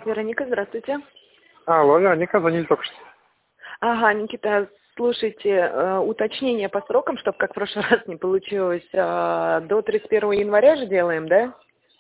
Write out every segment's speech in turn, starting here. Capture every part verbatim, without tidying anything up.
Вероника, здравствуйте. Алло, Вероника, звонили только что. Ага, Никита, слушайте, э, уточнение по срокам, чтобы как в прошлый раз не получилось. Э, до тридцать первого января же делаем, да?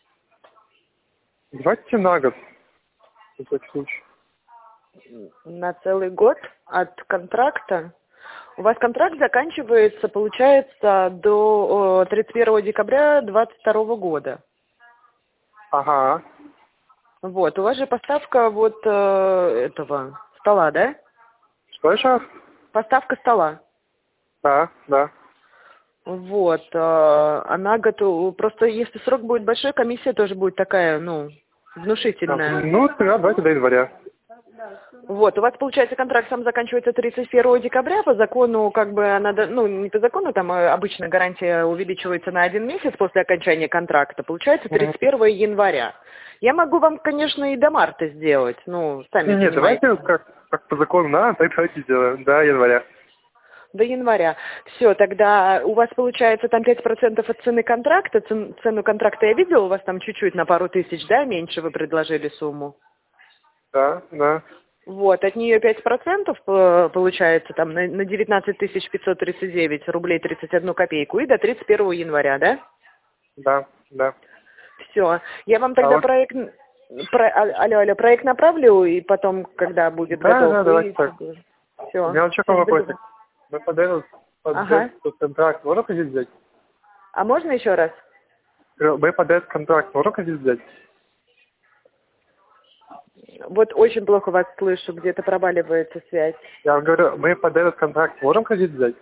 Давайте на год. На всякий случай. На целый год от контракта. У вас контракт заканчивается, получается, до э, тридцать первого декабря двадцать второго года. Ага. Вот, у вас же поставка вот э, этого стола, да? Что еще раз? Поставка стола. Да, да. Вот, э, она готова. Просто если срок будет большой, комиссия тоже будет такая, ну, А, внушительная. ну, тогда давайте до января. Вот, у вас, получается, контракт сам заканчивается тридцать первого декабря, по закону, как бы, надо, ну, не по закону, там э, обычно гарантия увеличивается на один месяц после окончания контракта, получается тридцать первого января. Я могу вам, конечно, и до марта сделать, ну, сами Нет, нет, понимаете. давайте как, как по закону надо, так давайте сделаем. До января. До января. Все, тогда у вас получается там пять процентов от цены контракта. Цен, цену контракта я видела, у вас там чуть-чуть на пару тысяч, да, меньше вы предложили сумму. Да, да. Вот, от нее пять процентов э, получается там на, на девятнадцать тысяч пятьсот тридцать девять рублей тридцать одну копейку и до тридцать первого января, да? Да, да. Все. Я вам А тогда вот, проект, про, а- алло, алло, проект направлю, и потом, когда будет да, готов, да, давайте вы... так. У Все. меня вот еще какой вопросик. Мы под этот, под Ага. этот контракт можем кредит взять? А можно еще раз? Мы под этот контракт можем кредит взять? Вот очень плохо вас слышу, где-то проваливается связь. Я вам говорю, мы под этот контракт можем кредит взять?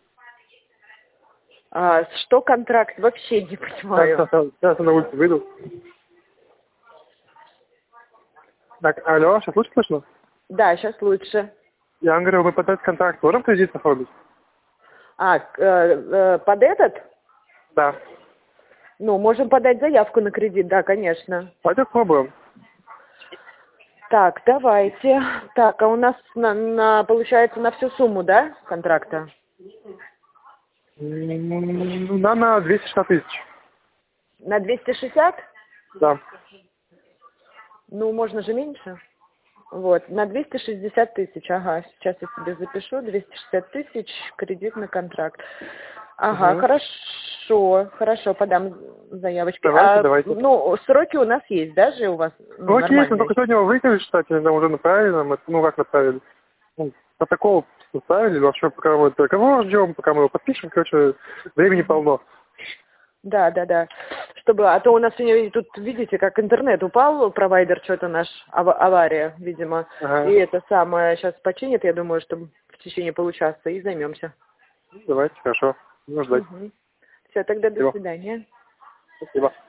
А, что контракт? Вообще не Сейчас, понимаю. сейчас, сейчас я на улицу выйду. Так, алло, сейчас лучше слышно? Да, сейчас лучше. Я вам говорю, мы под этот контракт можем кредит оформить? А, к- э, э, под этот? Да. Ну, можем подать заявку на кредит, да, конечно. Давайте попробуем. Так, давайте. Так, а у нас, на, на, получается, на всю сумму, да, контракта? М, Да, на двести шестьдесят тысяч. На двести шестьдесят? Да. Ну, можно же меньше. Вот, на двести шестьдесят тысяч, ага, сейчас я себе запишу, двести шестьдесят тысяч, кредитный контракт. Ага, Угу. хорошо, хорошо, подам заявочки. Давайте, А, давайте. ну, сроки у нас есть, да, же у вас, ну, Ну, окей, мы нормальные? только сегодня его выкинули, кстати, нам уже направили, нам это, ну, как направили. Ну, протокол составили, вообще, пока мы договор ждем, пока мы его подпишем, короче, времени полно. Да, да, да. Чтобы, а то у нас сегодня тут, видите, как интернет упал, провайдер что-то наш, ава- авария, видимо. Ага. И это самое сейчас починит, я думаю, что в течение получаса и займемся. Давайте, хорошо. Будем ждать. Угу. Все, тогда до Спасибо. свидания. Спасибо.